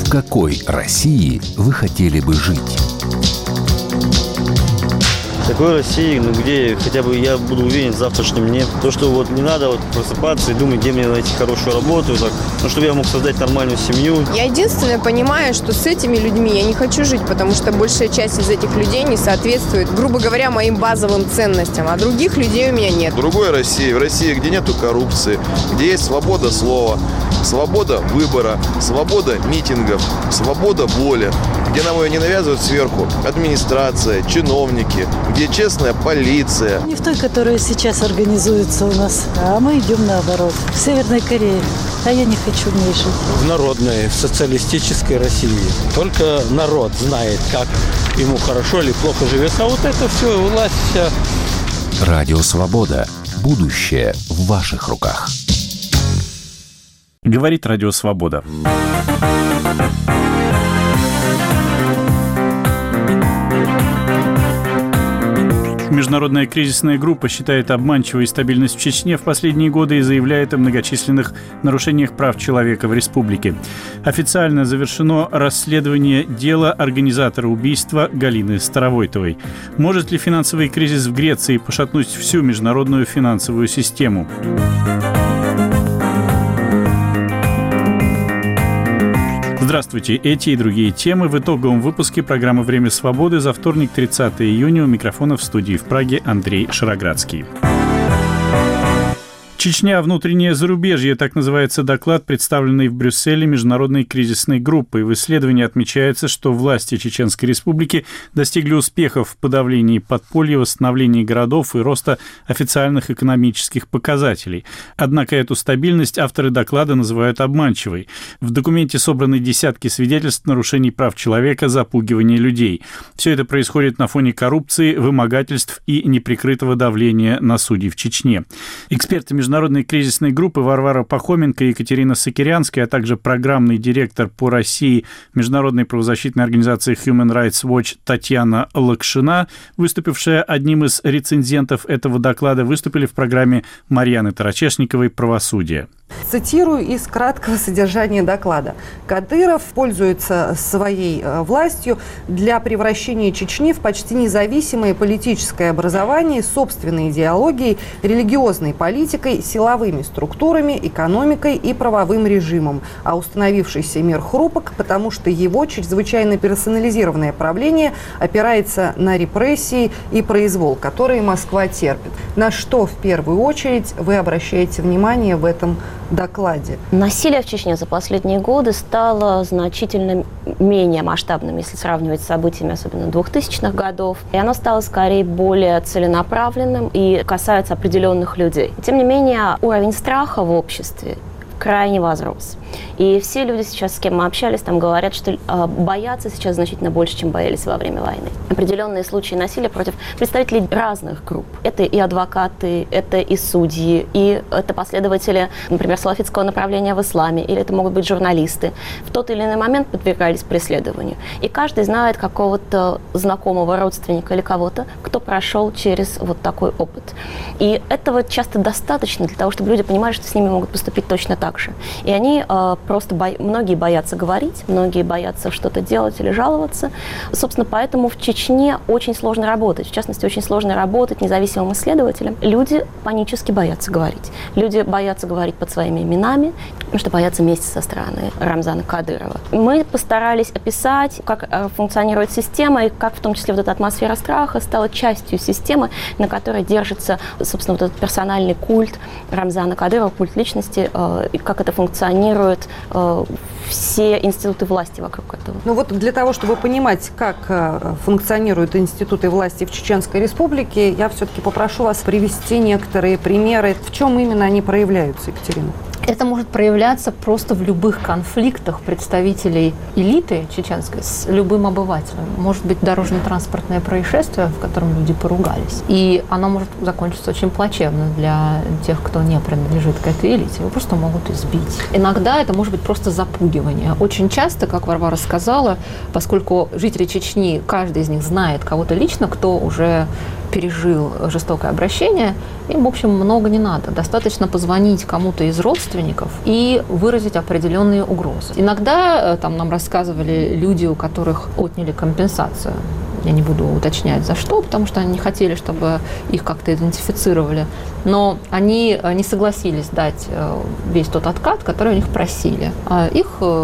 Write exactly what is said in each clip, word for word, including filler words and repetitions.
В какой России вы хотели бы жить? Такой России, ну, где хотя бы я буду уверен в завтрашнем дне. То, что вот не надо вот просыпаться и думать, где мне найти хорошую работу, так, ну, чтобы я мог создать нормальную семью. Я единственное понимаю, что с этими людьми я не хочу жить, потому что большая часть из этих людей не соответствует, грубо говоря, моим базовым ценностям, а других людей у меня нет. В другой России, в России, где нету коррупции, где есть свобода слова, свобода выбора, свобода митингов, свобода воли, где нам ее не навязывают сверху администрация, чиновники, где честная полиция. Не в той, которая сейчас организуется у нас, а мы идем наоборот. В Северной Корее. А я не хочу в ней жить. В народной, в социалистической России. Только народ знает, как ему хорошо или плохо живется. А вот это все, власть вся. Радио Свобода. Будущее в ваших руках. Говорит Радио Свобода. Международная кризисная группа считает обманчивой стабильность в Чечне в последние годы и заявляет о многочисленных нарушениях прав человека в республике. Официально завершено расследование дела организатора убийства Галины Старовойтовой. Может ли финансовый кризис в Греции пошатнуть всю международную финансовую систему? Здравствуйте. Эти и другие темы в итоговом выпуске программы «Время свободы» за вторник, тридцатого июня. У микрофона в студии в Праге Андрей Шароградский. «Чечня. Внутреннее зарубежье» – так называется доклад, представленный в Брюсселе Международной кризисной группой. В исследовании отмечается, что власти Чеченской Республики достигли успехов в подавлении подполья, восстановлении городов и роста официальных экономических показателей. Однако эту стабильность авторы доклада называют обманчивой. В документе собраны десятки свидетельств нарушений прав человека, запугивания людей. Все это происходит на фоне коррупции, вымогательств и неприкрытого давления на судей в Чечне. Эксперты Международной кризисной группы Варвара Пахоменко и Екатерина Сакирянская, а также программный директор по России Международной правозащитной организации Human Rights Watch Татьяна Лакшина, выступившая одним из рецензентов этого доклада, выступили в программе Марьяны Тарачешниковой «Правосудие». Цитирую из краткого содержания доклада. Кадыров пользуется своей властью для превращения Чечни в почти независимое политическое образование с собственной идеологией, религиозной политикой, силовыми структурами, экономикой и правовым режимом. А установившийся мир хрупок, потому что его чрезвычайно персонализированное правление опирается на репрессии и произвол, которые Москва терпит. На что в первую очередь вы обращаете внимание в этом докладе? Насилие в Чечне за последние годы стало значительно менее масштабным, если сравнивать с событиями, особенно двухтысячных годов. И оно стало скорее более целенаправленным и касается определенных людей. Тем не менее, уровень страха в обществе крайне возрос. И все люди сейчас, с кем мы общались, там говорят, что э, боятся сейчас значительно больше, чем боялись во время войны. Определенные случаи насилия против представителей разных групп. Это и адвокаты, это и судьи, и это последователи, например, салафитского направления в исламе, или это могут быть журналисты. В тот или иной момент подвергались преследованию. И каждый знает какого-то знакомого родственника или кого-то, кто прошел через вот такой опыт. И этого часто достаточно для того, чтобы люди понимали, что с ними могут поступить точно так же. И они э, просто бо... многие боятся говорить, многие боятся что-то делать или жаловаться. Собственно, поэтому в Чечне очень сложно работать. В частности, очень сложно работать независимым исследователям. Люди панически боятся говорить. Люди боятся говорить под своими именами, потому что боятся мести со стороны Рамзана Кадырова. Мы постарались описать, как функционирует система, и как в том числе вот эта атмосфера страха стала частью системы, на которой держится, собственно, вот этот персональный культ Рамзана Кадырова, культ личности, и как это функционирует, все институты власти вокруг этого. Ну вот для того, чтобы понимать, как функционируют институты власти в Чеченской Республике, я все-таки попрошу вас привести некоторые примеры. В чем именно они проявляются, Екатерина? Это может проявляться просто в любых конфликтах представителей элиты чеченской с любым обывателем. Может быть дорожно-транспортное происшествие, в котором люди поругались. И оно может закончиться очень плачевно для тех, кто не принадлежит к этой элите. Его просто могут избить. Иногда это может быть просто запугивание. Очень часто, как Варвара сказала, поскольку жители Чечни, каждый из них знает кого-то лично, кто уже пережил жестокое обращение, им, в общем, много не надо. Достаточно позвонить кому-то из родственников и выразить определенные угрозы. Иногда там нам рассказывали люди, у которых отняли компенсацию. Я не буду уточнять, за что, потому что они не хотели, чтобы их как-то идентифицировали. Но они не согласились дать весь тот откат, который у них просили. Их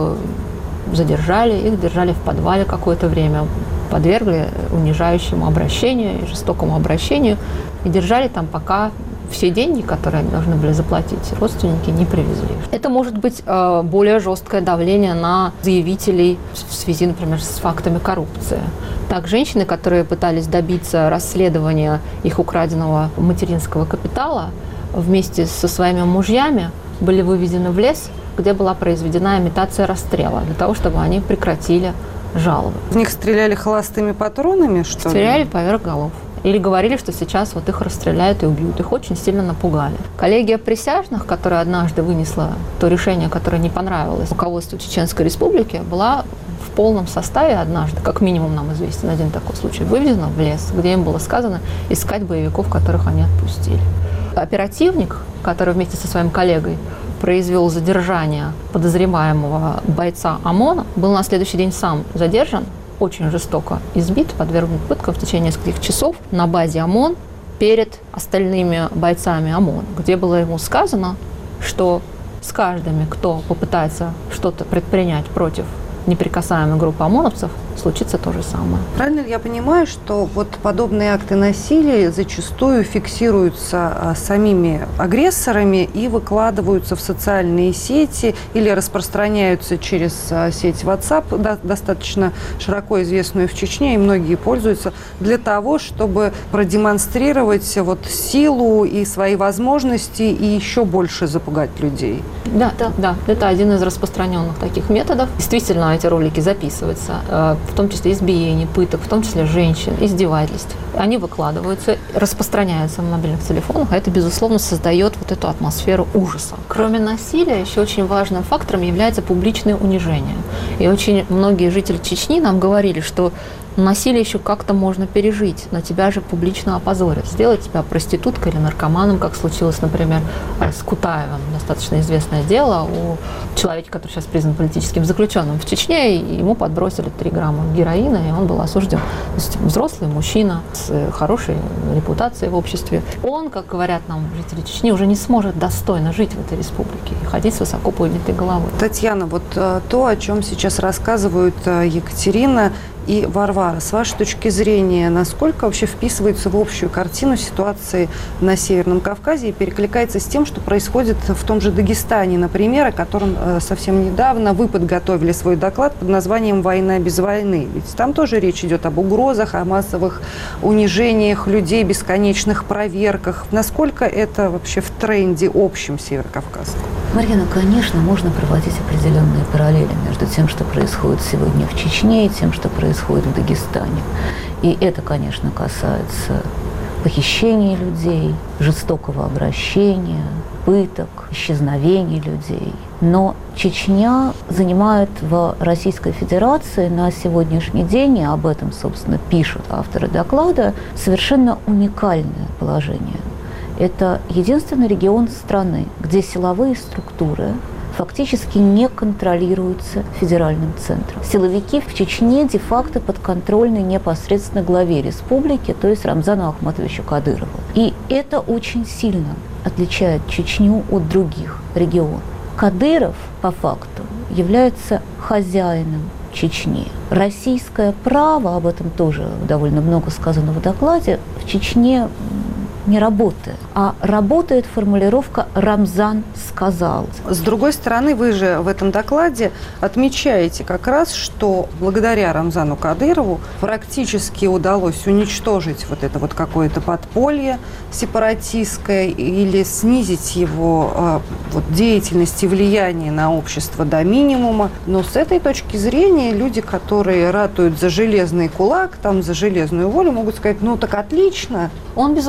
задержали, их держали в подвале какое-то время, подвергли унижающему обращению и жестокому обращению и держали там, пока все деньги, которые они должны были заплатить, родственники не привезли. Это может быть э, более жесткое давление на заявителей в связи, например, с фактами коррупции. Так, женщины, которые пытались добиться расследования их украденного материнского капитала, вместе со своими мужьями были выведены в лес, где была произведена имитация расстрела, для того, чтобы они прекратили жалобы. В них стреляли холостыми патронами, что ли? Стреляли поверх голов. Или говорили, что сейчас вот их расстреляют и убьют. Их очень сильно напугали. Коллегия присяжных, которая однажды вынесла то решение, которое не понравилось руководству Чеченской Республики, была в полном составе однажды, как минимум нам известен один такой случай, выведена в лес, где им было сказано искать боевиков, которых они отпустили. Оперативник, который вместе со своим коллегой произвел задержание подозреваемого бойца ОМОНа, был на следующий день сам задержан, очень жестоко избит, подвергнут пыткам в течение нескольких часов на базе ОМОН перед остальными бойцами ОМОН, где было ему сказано, что с каждым, кто попытается что-то предпринять против неприкасаемой группы ОМОНовцев, случится то же самое. Правильно ли я понимаю, что вот подобные акты насилия зачастую фиксируются а, самими агрессорами и выкладываются в социальные сети или распространяются через а, сеть WhatsApp, да, достаточно широко известную в Чечне, и многие пользуются, для того, чтобы продемонстрировать вот силу и свои возможности и еще больше запугать людей? Да, да, да. Это один из распространенных таких методов. Действительно, эти ролики записываются, в том числе избиений, пыток, в том числе женщин, издевательств. Они выкладываются, распространяются на мобильных телефонах, а это, безусловно, создает вот эту атмосферу ужаса. Кроме насилия, еще очень важным фактором является публичное унижение. И очень многие жители Чечни нам говорили, что насилие еще как-то можно пережить, но тебя же публично опозорят. Сделать тебя проституткой или наркоманом, как случилось, например, с Кутаевым. Достаточно известное дело у человека, который сейчас признан политическим заключенным в Чечне, и ему подбросили три грамма героина, и он был осужден. То есть взрослый мужчина с хорошей репутацией в обществе. Он, как говорят нам жители Чечни, уже не сможет достойно жить в этой республике и ходить с высоко поднятой головой. Татьяна, вот то, о чем сейчас рассказывают Екатерина и Варвара, с вашей точки зрения, насколько вообще вписывается в общую картину ситуации на Северном Кавказе и перекликается с тем, что происходит в том же Дагестане, например, о котором э, совсем недавно вы подготовили свой доклад под названием «Война без войны». Ведь там тоже речь идет об угрозах, о массовых унижениях людей, бесконечных проверках. Насколько это вообще в тренде общем северокавказском? Марьяна, конечно, можно проводить определенные параллели между тем, что происходит сегодня в Чечне, и тем, что происходит в Дагестане. И это, конечно, касается похищения людей, жестокого обращения, пыток, исчезновений людей. Но Чечня занимает в Российской Федерации на сегодняшний день, и об этом, собственно, пишут авторы доклада, совершенно уникальное положение. Это единственный регион страны, где силовые структуры фактически не контролируются федеральным центром. Силовики в Чечне де-факто подконтрольны непосредственно главе республики, то есть Рамзану Ахматовичу Кадырову. И это очень сильно отличает Чечню от других регионов. Кадыров, по факту, является хозяином Чечни. Российское право, об этом тоже довольно много сказано в докладе, в Чечне не работает, а работает формулировка «Рамзан сказал». С другой стороны, вы же в этом докладе отмечаете как раз, что благодаря Рамзану Кадырову практически удалось уничтожить вот это вот какое-то подполье сепаратистское или снизить его э, вот, деятельность и влияние на общество до минимума. Но с этой точки зрения люди, которые ратуют за железный кулак, там, за железную волю, могут сказать, ну так отлично. Он, безусловно,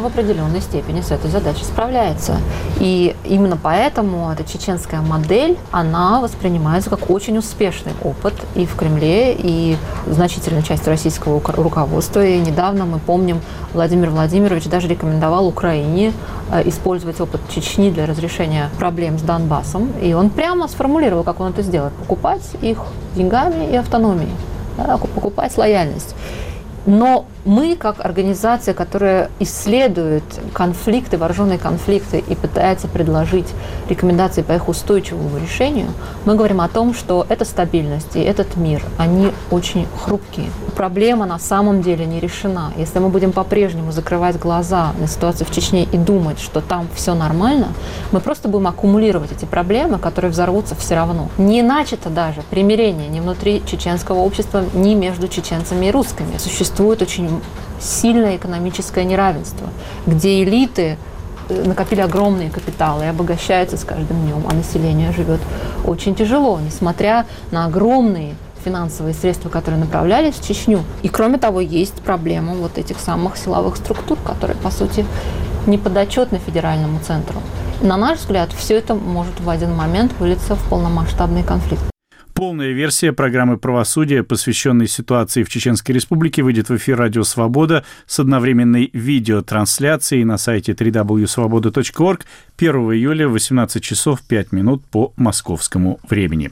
в определенной степени с этой задачей справляется. И именно поэтому эта чеченская модель, она воспринимается как очень успешный опыт и в Кремле, и значительная часть российского руководства. И недавно, мы помним, Владимир Владимирович даже рекомендовал Украине использовать опыт Чечни для разрешения проблем с Донбассом. И он прямо сформулировал, как он это сделает. Покупать их деньгами и автономией. Да, покупать лояльность. Но мы, как организация, которая исследует конфликты, вооруженные конфликты и пытается предложить рекомендации по их устойчивому решению, мы говорим о том, что эта стабильность и этот мир, они очень хрупкие. Проблема на самом деле не решена. Если мы будем по-прежнему закрывать глаза на ситуацию в Чечне и думать, что там все нормально, мы просто будем аккумулировать эти проблемы, которые взорвутся все равно. Не начато даже примирение ни внутри чеченского общества, ни между чеченцами и русскими. Существует очень сильное экономическое неравенство, где элиты накопили огромные капиталы и обогащаются с каждым днем, а население живет очень тяжело, несмотря на огромные финансовые средства, которые направлялись в Чечню. И кроме того, есть проблема вот этих самых силовых структур, которые, по сути, не подотчетны федеральному центру. На наш взгляд, все это может в один момент вылиться в полномасштабный конфликт. Полная версия программы «Правосудие», посвященной ситуации в Чеченской Республике, выйдет в эфир «Радио Свобода» с одновременной видеотрансляцией на сайте дабл ю дабл ю дабл ю точка свобода точка орг первого июля в восемнадцать часов пять минут по московскому времени.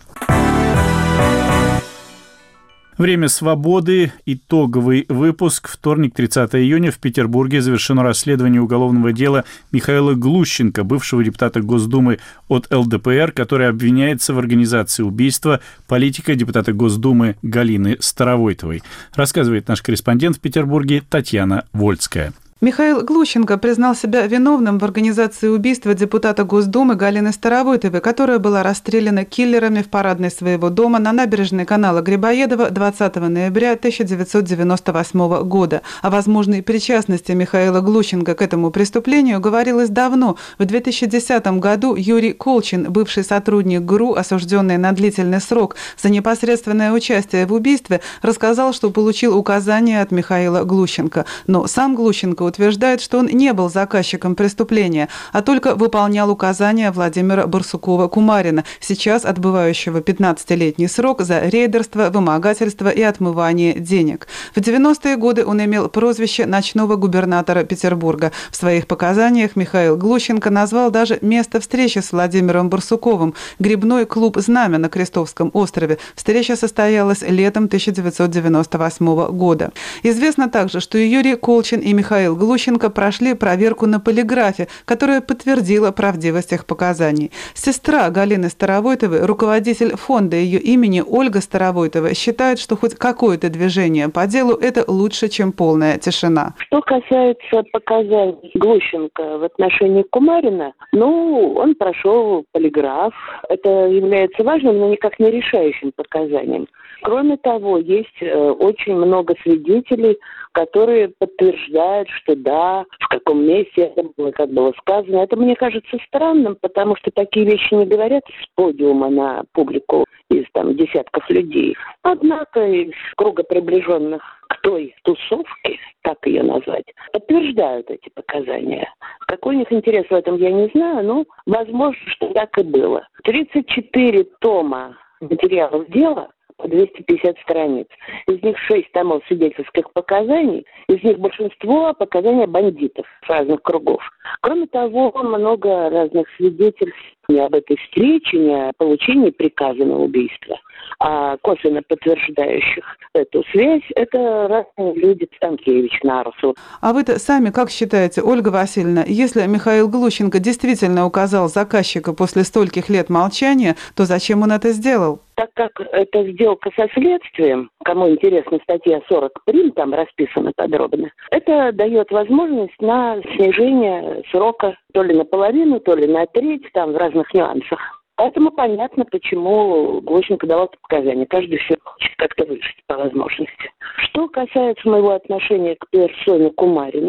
Время свободы. Итоговый выпуск. Вторник, тридцатого июня. В Петербурге завершено расследование уголовного дела Михаила Глущенко, бывшего депутата Госдумы от эл дэ пэ эр, который обвиняется в организации убийства политика депутата Госдумы Галины Старовойтовой. Рассказывает наш корреспондент в Петербурге Татьяна Вольская. Михаил Глущенко признал себя виновным в организации убийства депутата Госдумы Галины Старовойтовой, которая была расстреляна киллерами в парадной своего дома на набережной канала Грибоедова двадцатого ноября тысяча девятьсот девяносто восьмого года. О возможной причастности Михаила Глущенко к этому преступлению говорилось давно. В две тысячи десятом году Юрий Колчин, бывший сотрудник ГРУ, осужденный на длительный срок за непосредственное участие в убийстве, рассказал, что получил указания от Михаила Глущенко. Но сам Глущенко утверждает, что он не был заказчиком преступления, а только выполнял указания Владимира Барсукова-Кумарина, сейчас отбывающего пятнадцатилетний срок за рейдерство, вымогательство и отмывание денег. В девяностые годы он имел прозвище ночного губернатора Петербурга. В своих показаниях Михаил Глущенко назвал даже место встречи с Владимиром Барсуковым – грибной клуб «Знамя» на Крестовском острове. Встреча состоялась летом тысяча девятьсот девяносто восьмого года. Известно также, что и Юрий Колчин, и Михаил Глущенко прошли проверку на полиграфе, которая подтвердила правдивость их показаний. Сестра Галины Старовойтовой, руководитель фонда ее имени Ольга Старовойтова, считает, что хоть какое-то движение по делу – это лучше, чем полная тишина. Что касается показаний Глущенко в отношении Кумарина, ну, он прошел полиграф. Это является важным, но никак не решающим показанием. Кроме того, есть э, очень много свидетелей, которые подтверждают, что да, в каком месте это было, как было сказано. Это мне кажется странным, потому что такие вещи не говорят с подиума на публику из там десятков людей. Однако из круга приближенных к той тусовке, так ее назвать, подтверждают эти показания. Какой у них интерес в этом, я не знаю, но возможно, что так и было. тридцать четыре тома материалов дела, двести пятьдесят страниц. Из них шесть томов свидетельских показаний, из них большинство показания бандитов с разных кругов. Кроме того, много разных свидетельств не об этой встрече, не о получении приказа на убийство, а косвенно подтверждающих эту связь, это разные люди, Станкевич, Нарусов. А вы-то сами как считаете, Ольга Васильевна, если Михаил Глущенко действительно указал заказчика после стольких лет молчания, то зачем он это сделал? Так как это сделка со следствием, кому интересна статья сорок прим, там расписано подробно, это дает возможность на снижение срока то ли наполовину, то ли на треть, там в разных нюансах. Поэтому понятно, почему Глущенко давал это показания. Каждый все хочет как-то выжить по возможности. Что касается моего отношения к персоне Кумарина,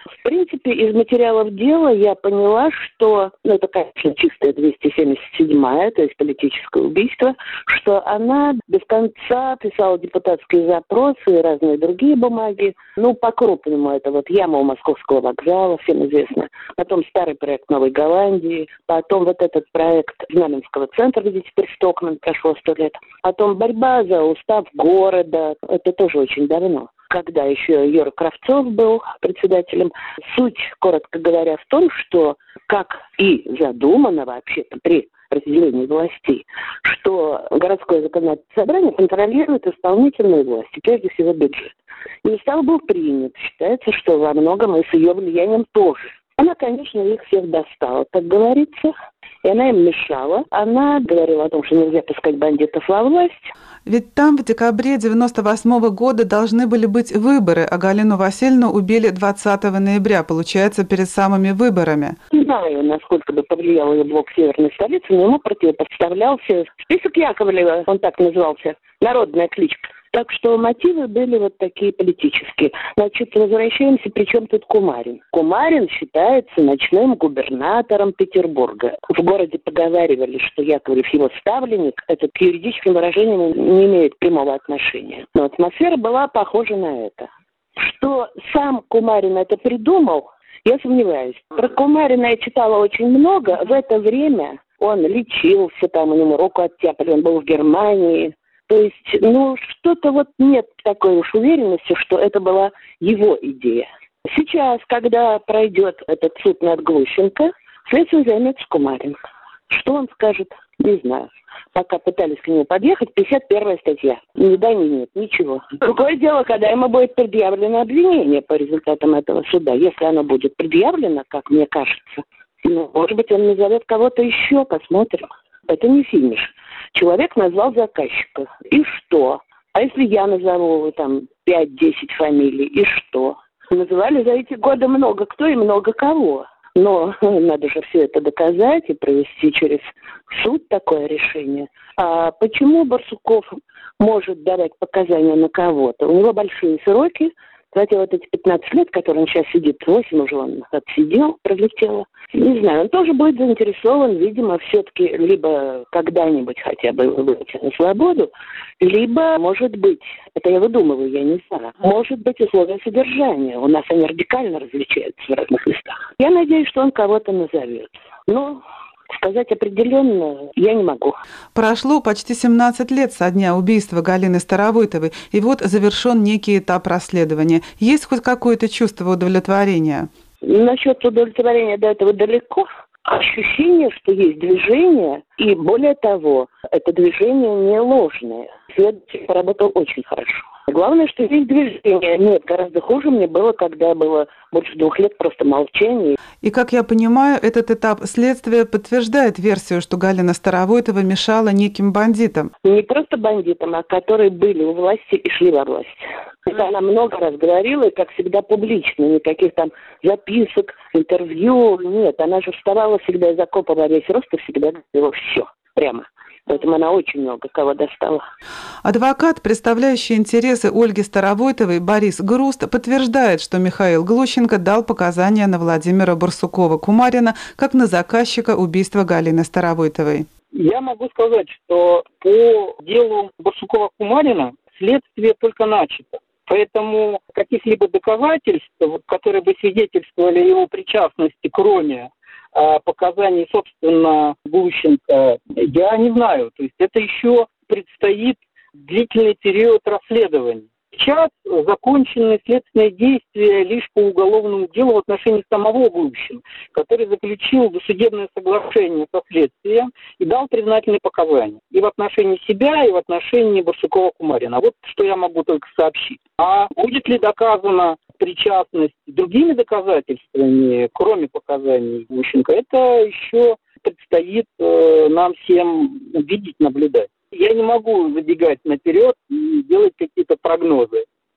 В принципе, из материалов дела я поняла, что, ну, это, конечно, чистая двести семьдесят седьмая, то есть политическое убийство, что она без конца писала депутатские запросы и разные другие бумаги. Ну, по-крупному это вот яма у Московского вокзала, всем известно. Потом старый проект Новой Голландии. Потом вот этот проект Знаменского центра, где теперь Стокман, прошло сто лет. Потом борьба за устав города. Это тоже очень давно. Когда еще Юра Кравцов был председателем. Суть, коротко говоря, в том, что, как и задумано вообще-то при разделении властей, что городское законодательное собрание контролирует исполнительную власть, и прежде всего бюджет. И устав был принят. Считается, что во многом и с ее влиянием тоже. Она, конечно, их всех достала, как говорится, и она им мешала. Она говорила о том, что нельзя пускать бандитов во власть. Ведь там в декабре девяносто восьмого года должны были быть выборы, а Галину Васильевну убили двадцатого ноября, получается, перед самыми выборами. Не знаю, насколько бы повлиял ее блок северной столицы, но ему противопоставлялся список Яковлева, он так назывался, народная кличка. Так что мотивы были вот такие политические. Значит, возвращаемся, при чем тут Кумарин? Кумарин считается ночным губернатором Петербурга. В городе поговаривали, что Яковлев его ставленник. Это к юридическим выражениям не имеет прямого отношения. Но атмосфера была похожа на это. Что сам Кумарин это придумал, я сомневаюсь. Про Кумарина я читала очень много. В это время он лечился, там у него руку оттяпали, он был в Германии. То есть, ну, что-то вот нет такой уж уверенности, что это была его идея. Сейчас, когда пройдет этот суд над Глущенко, следствие займется Кумарин. Что он скажет, не знаю. Пока пытались к нему подъехать, пятьдесят первая статья. Ни да, ни нет, ничего. Другое дело, когда ему будет предъявлено обвинение по результатам этого суда. Если оно будет предъявлено, как мне кажется, ну, может быть, он назовет кого-то еще, посмотрим. Это не финиш. Человек назвал заказчика. И что? А если я назову там пять-десять фамилий, и что? Называли за эти годы много кто и много кого. Но надо же все это доказать и провести через суд такое решение. А почему Барсуков может давать показания на кого-то? У него большие сроки. Кстати, вот эти пятнадцать лет, которые он сейчас сидит, восемь уже он отсидел, пролетело. Не знаю, он тоже будет заинтересован, видимо, все-таки либо когда-нибудь хотя бы выйти на свободу, либо, может быть, это я выдумываю, я не знаю, может быть, условия содержания. У нас они радикально различаются в разных местах. Я надеюсь, что он кого-то назовет. Но сказать определенно я не могу. Прошло почти семнадцать лет со дня убийства Галины Старовойтовой, и вот завершен некий этап расследования. Есть хоть какое-то чувство удовлетворения? Насчет удовлетворения до этого далеко. Ощущение, что есть движение, и более того, это движение не ложное. Следователь поработал очень хорошо. Главное, что есть движение. Нет, гораздо хуже мне было, когда было больше двух лет просто молчание. И, как я понимаю, этот этап следствия подтверждает версию, что Галина Старовойтова мешала неким бандитам. Не просто бандитам, а которые были у власти и шли во власть. Это она много раз говорила, и, как всегда, публично. Никаких там записок, интервью. Нет, она же вставала всегда из окопа во весь рост и всегда говорила все прямо. Поэтому она очень много кого достала. Адвокат, представляющий интересы Ольги Старовойтовой, Борис Груст, подтверждает, что Михаил Глущенко дал показания на Владимира Барсукова-Кумарина как на заказчика убийства Галины Старовойтовой. Я могу сказать, что по делу Барсукова-Кумарина следствие только начато. Поэтому каких-либо доказательств, которые бы свидетельствовали о его причастности, кроме показаний, собственно, Глущенко, я не знаю. То есть это еще предстоит длительный период расследования. Сейчас закончены следственные действия лишь по уголовному делу в отношении самого Глущенко, который заключил досудебное соглашение со следствием и дал признательные показания и в отношении себя, и в отношении Барсукова-Кумарина. Вот что я могу только сообщить. А будет ли доказана причастность другими доказательствами, кроме показаний Глущенко, это еще предстоит э, нам всем увидеть, наблюдать. Я не могу забегать наперед и делать какие-то прогнозы.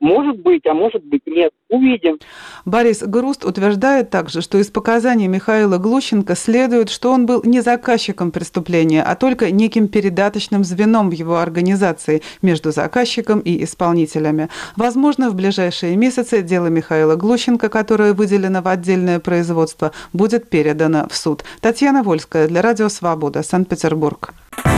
Может быть, а может быть нет. Увидим. Борис Груст утверждает также, что из показаний Михаила Глущенко следует, что он был не заказчиком преступления, а только неким передаточным звеном в его организации между заказчиком и исполнителями. Возможно, в ближайшие месяцы дело Михаила Глущенко, которое выделено в отдельное производство, будет передано в суд. Татьяна Вольская для Радио Свобода, Санкт-Петербург.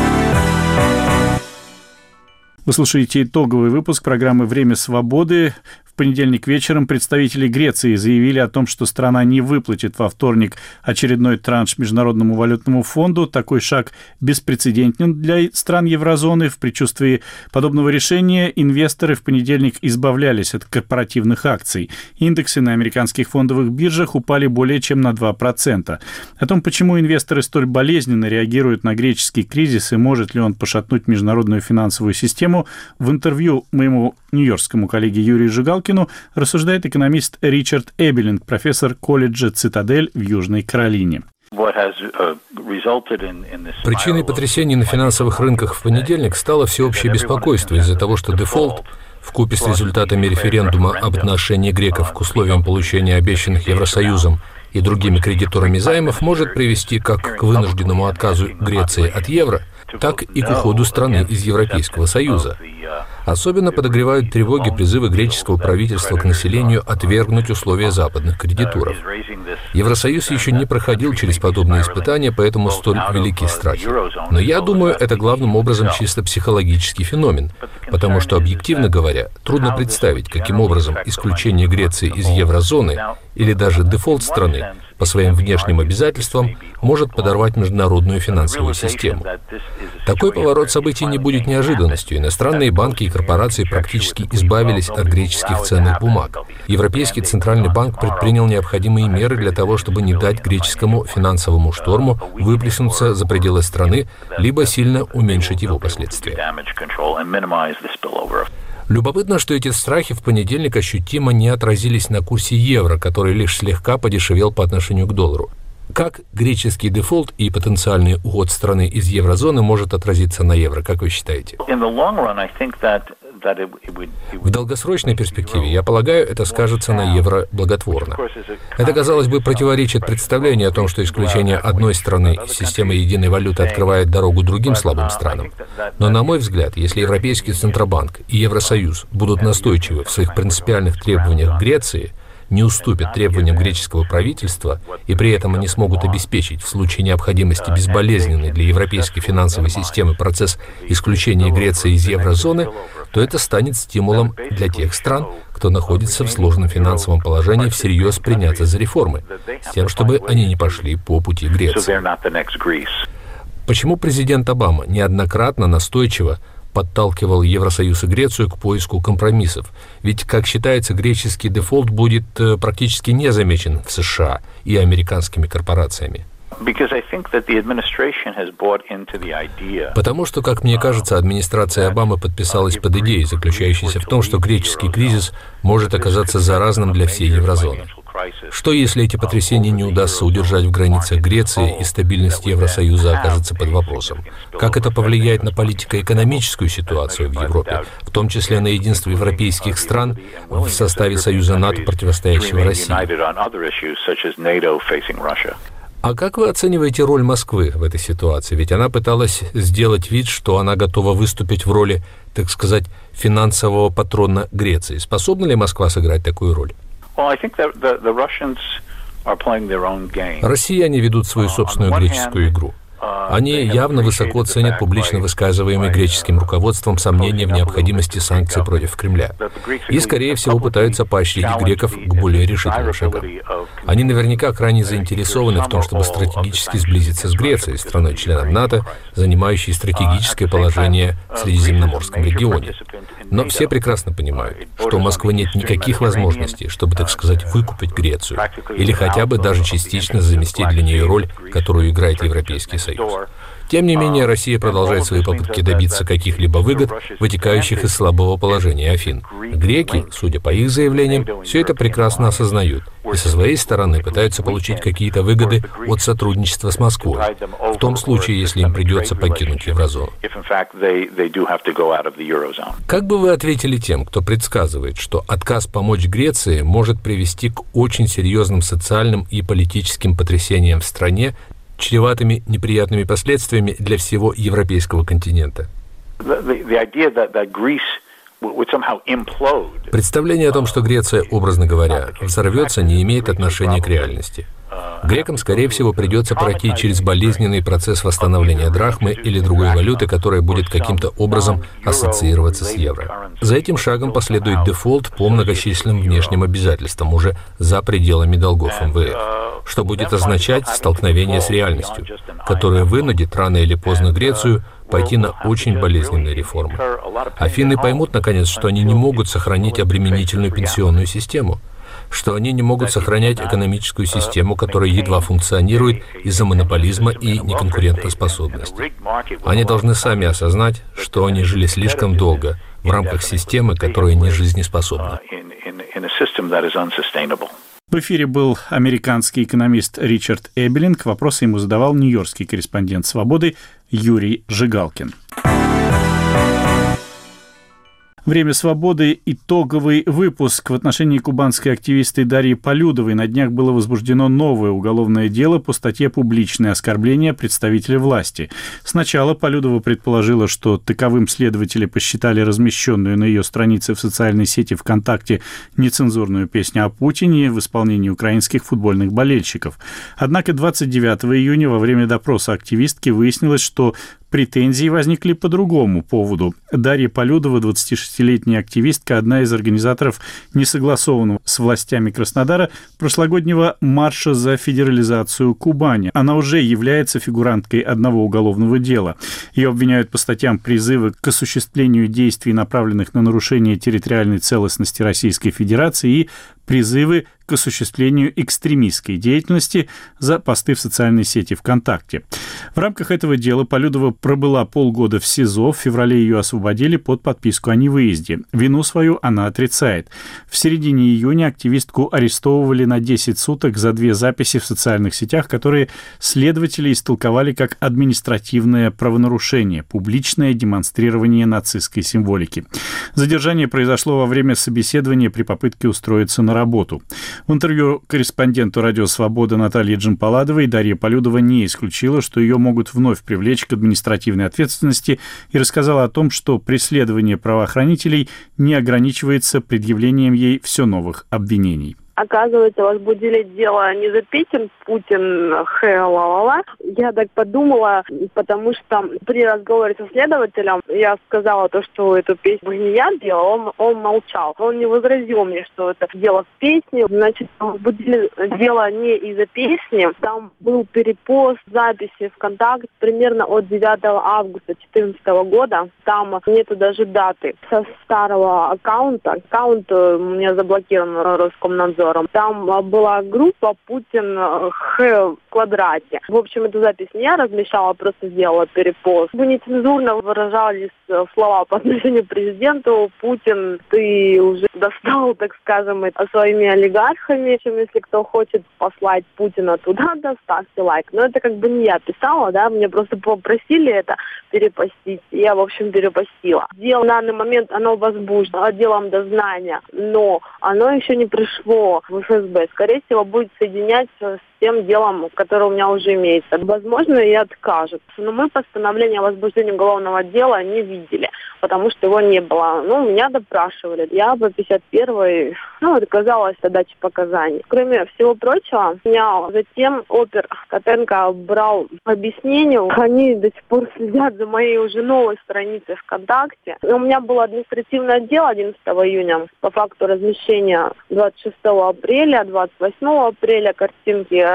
Вы слушаете итоговый выпуск программы «Время свободы». В понедельник вечером представители Греции заявили о том, что страна не выплатит во вторник очередной транш Международному валютному фонду. Такой шаг беспрецедентен для стран еврозоны. В предчувствии подобного решения инвесторы в понедельник избавлялись от корпоративных акций. Индексы на американских фондовых биржах упали более чем на два процента. О том, почему инвесторы столь болезненно реагируют на греческий кризис и может ли он пошатнуть международную финансовую систему, в интервью моему нью-йоркскому коллеге Юрию Жигалкину рассуждает экономист Ричард Эбелинг, профессор колледжа «Цитадель» в Южной Каролине. Причиной потрясений на финансовых рынках в понедельник стало всеобщее беспокойство из-за того, что дефолт вкупе с результатами референдума об отношении греков к условиям получения обещанных Евросоюзом и другими кредиторами займов может привести как к вынужденному отказу Греции от евро, так и к уходу страны из Европейского Союза. Особенно подогревают тревоги призывы греческого правительства к населению отвергнуть условия западных кредиторов. Евросоюз еще не проходил через подобные испытания, поэтому столь велики страхи. Но я думаю, это главным образом чисто психологический феномен, потому что, объективно говоря, трудно представить, каким образом исключение Греции из еврозоны или даже дефолт страны по своим внешним обязательствам может подорвать международную финансовую систему. Такой поворот событий не будет неожиданностью. Иностранные банки и корпорации практически избавились от греческих ценных бумаг. Европейский центральный банк предпринял необходимые меры для того, чтобы не дать греческому финансовому шторму выплеснуться за пределы страны, либо сильно уменьшить его последствия. Любопытно, что эти страхи в понедельник ощутимо не отразились на курсе евро, который лишь слегка подешевел по отношению к доллару. Как греческий дефолт и потенциальный уход страны из еврозоны может отразиться на евро, как вы считаете? В долгосрочной перспективе, я полагаю, это скажется на евро благотворно. Это, казалось бы, противоречит представлению о том, что исключение одной страны из системы единой валюты открывает дорогу другим слабым странам. Но, на мой взгляд, если Европейский Центробанк и Евросоюз будут настойчивы в своих принципиальных требованиях к Греции, не уступят требованиям греческого правительства, и при этом они смогут обеспечить в случае необходимости безболезненный для европейской финансовой системы процесс исключения Греции из еврозоны, то это станет стимулом для тех стран, кто находится в сложном финансовом положении, всерьез приняться за реформы, с тем, чтобы они не пошли по пути Греции. Почему президент Обама неоднократно настойчиво подталкивал Евросоюз и Грецию к поиску компромиссов? Ведь, как считается, греческий дефолт будет практически не замечен в США и американскими корпорациями. Потому что, как мне кажется, администрация Обамы подписалась под идеей, заключающейся в том, что греческий кризис может оказаться заразным для всей еврозоны. Что, если эти потрясения не удастся удержать в границах Греции и стабильность Евросоюза окажется под вопросом? Как это повлияет на политико-экономическую ситуацию в Европе, в том числе на единство европейских стран в составе Союза НАТО, противостоящего России? А как вы оцениваете роль Москвы в этой ситуации? Ведь она пыталась сделать вид, что она готова выступить в роли, так сказать, финансового патрона Греции. Способна ли Москва сыграть такую роль? Россияне ведут свою собственную греческую игру. Они явно высоко ценят публично высказываемые греческим руководством сомнения в необходимости санкций против Кремля. И, скорее всего, пытаются поощрить греков к более решительным шагам. Они наверняка крайне заинтересованы в том, чтобы стратегически сблизиться с Грецией, страной-членом НАТО, занимающей стратегическое положение в Средиземноморском регионе. Но все прекрасно понимают, что у Москвы нет никаких возможностей, чтобы, так сказать, выкупить Грецию, или хотя бы даже частично заместить для нее роль, которую играет Европейский Союз. Союз. Тем не менее, Россия продолжает свои попытки добиться каких-либо выгод, вытекающих из слабого положения Афин. Греки, судя по их заявлениям, все это прекрасно осознают и со своей стороны пытаются получить какие-то выгоды от сотрудничества с Москвой, в том случае, если им придется покинуть еврозону. Как бы вы ответили тем, кто предсказывает, что отказ помочь Греции может привести к очень серьезным социальным и политическим потрясениям в стране, чреватыми неприятными последствиями для всего европейского континента? Представление о том, что Греция, образно говоря, взорвется, не имеет отношения к реальности. Грекам, скорее всего, придется пройти через болезненный процесс восстановления драхмы или другой валюты, которая будет каким-то образом ассоциироваться с евро. За этим шагом последует дефолт по многочисленным внешним обязательствам уже за пределами долгов эм вэ эф, что будет означать столкновение с реальностью, которая вынудит рано или поздно Грецию пойти на очень болезненные реформы. Афины поймут, наконец, что они не могут сохранить обременительную пенсионную систему, что они не могут сохранять экономическую систему, которая едва функционирует из-за монополизма и неконкурентоспособности. Они должны сами осознать, что они жили слишком долго в рамках системы, которая не жизнеспособна. В эфире был американский экономист Ричард Эбелинг. Вопросы ему задавал нью-йоркский корреспондент «Свободы» Юрий Жигалкин. «Время свободы» — итоговый выпуск. В отношении кубанской активистки Дарьи Полюдовой на днях было возбуждено новое уголовное дело по статье «Публичное оскорбление представителя власти». Сначала Полюдова предположила, что таковым следователи посчитали размещенную на ее странице в социальной сети ВКонтакте нецензурную песню о Путине в исполнении украинских футбольных болельщиков. Однако двадцать девятого июня во время допроса активистки выяснилось, что претензии возникли по другому поводу. Дарья Полюдова, двадцатишестилетняя активистка, одна из организаторов несогласованного с властями Краснодара прошлогоднего марша за федерализацию Кубани. Она уже является фигуранткой одного уголовного дела. Ее обвиняют по статьям призывы к осуществлению действий, направленных на нарушение территориальной целостности Российской Федерации, и призывы к осуществлению экстремистской деятельности за посты в социальной сети ВКонтакте. В рамках этого дела Полюдова пробыла полгода в СИЗО. В феврале ее освободили под подписку о невыезде. Вину свою она отрицает. В середине июня активистку арестовывали на десять суток за две записи в социальных сетях, которые следователи истолковали как административное правонарушение, публичное демонстрирование нацистской символики. Задержание произошло во время собеседования при попытке устроиться на работу. В интервью корреспонденту «Радио Свобода» Наталье Джампаладовой Дарья Полюдова не исключила, что ее могут вновь привлечь к административной ответственности, и рассказала о том, что преследование правоохранителей не ограничивается предъявлением ей все новых обвинений. Оказывается, возбудили дело не за песню «Путин хэ-ла-ла-ла». Я так подумала, потому что при разговоре со следователем я сказала то, что эту песню не я делала, он, он молчал. Он не возразил мне, что это дело в песне. Значит, возбудили дело не из-за песни. Там был перепост записи ВКонтакте примерно от девятого августа две тысячи четырнадцатого года. Там нету даже даты. Со старого аккаунта, аккаунт у меня заблокирован Роскомнадзором. Там была группа «Путин Х в квадрате». В общем, эту запись не я размещала, просто сделала перепост. Вы нецензурно выражались слова по отношению к президенту. Путин, ты уже достал, так скажем, своими олигархами. Если кто хочет послать Путина туда, да, ставьте лайк. Но это как бы не я писала, да, мне просто попросили это перепостить. Я, в общем, перепостила. Дело на данный момент, оно возбуждено отделом дознания, но оно еще не пришло в эф эс бэ. Скорее всего, будет соединять с тем делом, которое у меня уже имеется. Возможно, и откажут. Но мы постановление о возбуждении уголовного дела не видели, потому что его не было. Ну, меня допрашивали. Я по пятьдесят первой, ну, отказалась от дачи показаний. Кроме всего прочего, меня затем опер Котенко брал объяснение. Они до сих пор следят за моей уже новой страницей ВКонтакте. У меня было административное дело одиннадцатого июня по факту размещения двадцать шестого апреля, двадцать восьмого апреля картинки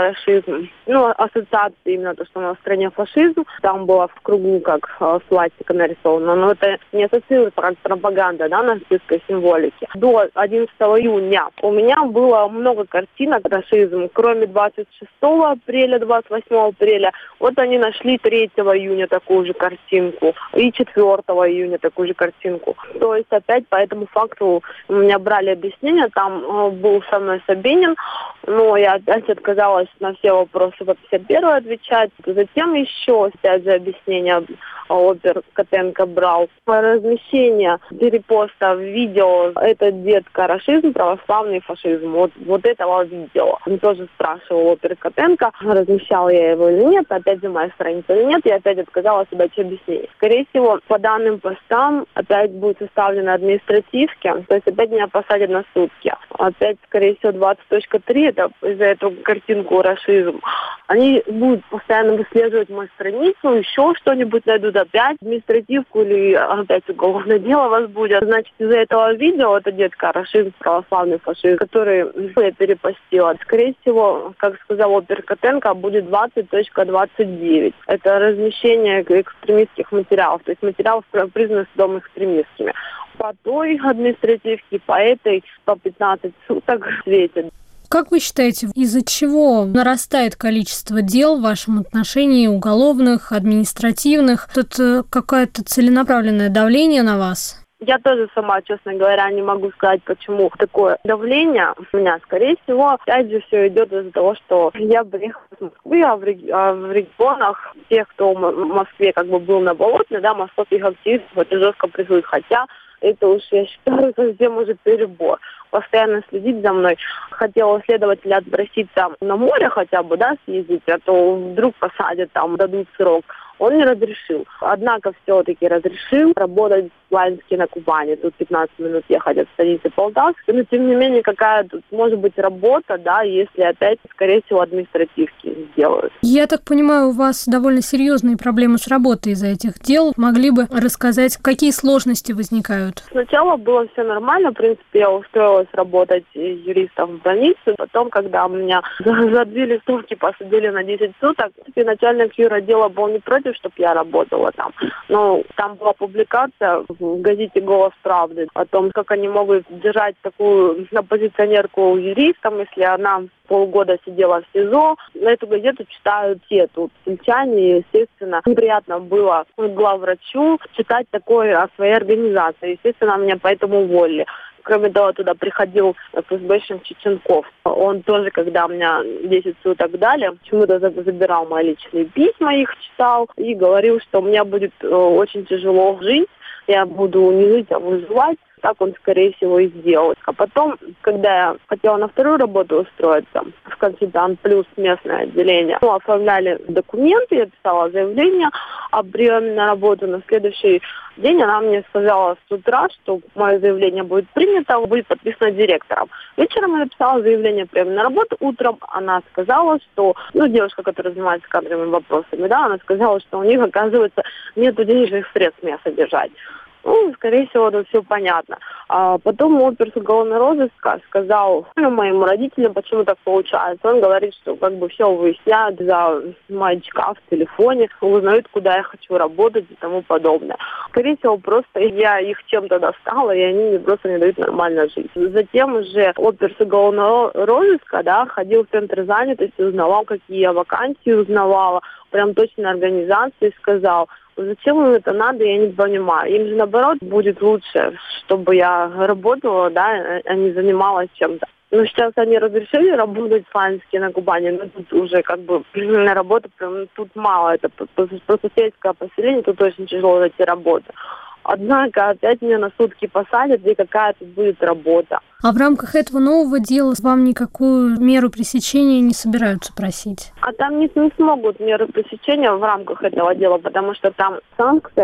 антирашизм. Ну, ассоциация именно то, что у нас в стране фашизм. Там было в кругу как свастика нарисовано. Но это не ассоциируется как пропаганда, да, нацистской символики. До одиннадцатого июня у меня было много картинок расизм. Кроме двадцать шестого апреля, двадцать восьмого апреля, вот они нашли третьего июня такую же картинку. И четвёртого июня такую же картинку. То есть опять по этому факту у меня брали объяснение. Там э, был со мной Собянин, но я опять отказалась на все вопросы по пятьдесят первой отвечать. Затем еще, опять же, объяснение опер Котенко брал. Размещение перепоста в видео «Это детка расизм, православный фашизм». Вот, вот этого видео. Он тоже спрашивал опер Котенко, размещал я его или нет, опять же моя страница или нет, я опять отказалась дать объяснение. Скорее всего, по данным постам опять будут составлены административки, то есть опять меня посадят на сутки. Опять, скорее всего, двадцать точка три, это из-за эту картинку расизм. Они будут постоянно выслеживать мою страницу, еще что-нибудь найдут, опять административку или опять уголовное дело вас будет. Значит, из-за этого видео, это детка расизм, православный фашизм, который я перепостила. Скорее всего, как сказал опер Котенко, будет двадцать точка двадцать девять. Это размещение экстремистских материалов, то есть материалов, признанных судом экстремистскими. По той административке, по этой, по пятнадцать суток светит. Как вы считаете, из-за чего нарастает количество дел в вашем отношении, уголовных, административных? Тут какое-то целенаправленное давление на вас? Я тоже сама, честно говоря, не могу сказать, почему такое давление у меня. Скорее всего, опять же, все идет из-за того, что я приехала из Москвы, а в, реги- а в регионах тех, кто в Москве как бы был на Болотной, да, московских активистов это жестко преследует. Хотя это уж, я считаю, совсем уже перебор. Постоянно следить за мной. Хотела следователя отпроситься на море хотя бы, да, съездить, а то вдруг посадят там, дадут срок. Он не разрешил. Однако все-таки разрешил работать в Ланьске на Кубани. Тут пятнадцать минут ехать от столицы Полтавской. Но тем не менее, какая тут может быть работа, да, если опять, скорее всего, административки сделают. Я так понимаю, у вас довольно серьезные проблемы с работой из-за этих дел. Могли бы рассказать, какие сложности возникают? Сначала было все нормально. В принципе, я устроилась работать юристом в больнице. Потом, когда меня за две листовки посадили на десять суток, в принципе, начальник юротдела был не против, чтобы я работала там. Но там была публикация в газете «Голос правды» о том, как они могут держать такую оппозиционерку юристом, если она полгода сидела в СИЗО. Эту газету читают все тут сельчане, и, естественно, неприятно было главврачу читать такое о своей организации. Естественно, меня поэтому уволили. Кроме того, туда приходил ФСБшник Чеченков. Он тоже, когда меня десять суток дали, почему-то забирал мои личные письма, их читал и говорил, что у меня будет э, очень тяжело жить, я буду не жить, а выживать. Так он, скорее всего, и сделал. А потом, когда я хотела на вторую работу устроиться, в консультант плюс местное отделение, ну, оформляли документы, я писала заявление о приеме на работу. На следующий день она мне сказала с утра, что мое заявление будет принято, будет подписано директором. Вечером я написала заявление о приеме на работу. Утром она сказала, что, ну, девушка, которая занимается кадровыми вопросами, да, она сказала, что у них, оказывается, нет денежных средств меня содержать. Ну, скорее всего, это все понятно. А потом опер уголовного розыска сказал моим родителям, почему так получается. Он говорит, что как бы все выясняют за маячка в телефоне, узнают, куда я хочу работать и тому подобное. Скорее всего, просто я их чем-то достала, и они мне просто не дают нормально жить. Затем уже опер уголовного розыска, да, ходил в центр занятости, узнавал, какие я вакансии узнавала, прям точно организации сказал. Зачем им это надо, я не понимаю. Им же, наоборот, будет лучше, чтобы я работала, да, а не занималась чем-то. Но сейчас они разрешили работать в Ланьске на Кубани, но тут уже как бы на работу прям тут мало. Это просто сельское поселение, тут очень тяжело найти работу. Однако опять меня на сутки посадят, и какая тут будет работа. А в рамках этого нового дела вам никакую меру пресечения не собираются просить? А там не, не смогут меры пресечения в рамках этого дела, потому что там санкция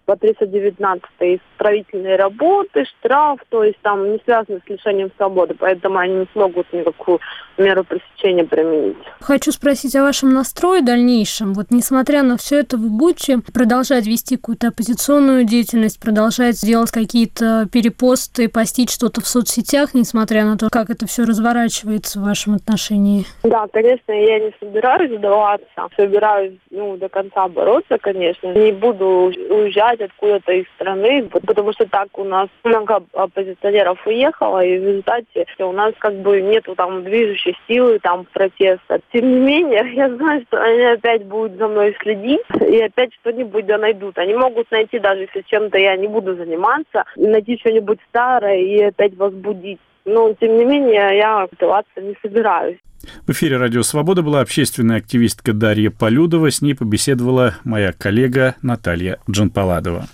по триста девятнадцатой исправительные работы, штраф, то есть там не связано с лишением свободы, поэтому они не смогут никакую меру пресечения применить. Хочу спросить о вашем настрое дальнейшем. Вот несмотря на все это, вы будете продолжать вести какую-то оппозиционную деятельность, продолжать делать какие-то перепосты, постить что-то в соцсетях, несмотря на то, как это все разворачивается в вашем отношении? Да, конечно, я не собираюсь сдаваться, собираюсь ну, до конца бороться, конечно. Не буду уезжать откуда-то из страны, потому что так у нас много оппозиционеров уехало, и в результате у нас как бы нету там движущей силы, там протеста. Тем не менее, я знаю, что они опять будут за мной следить и опять что-нибудь да найдут. Они могут найти, даже если чем-то я не буду заниматься, найти что-нибудь старое и опять возбудить. Но, тем не менее, я сдаваться не собираюсь. В эфире «Радио Свобода» была общественная активистка Дарья Полюдова. С ней побеседовала моя коллега Наталья Джанпаладова.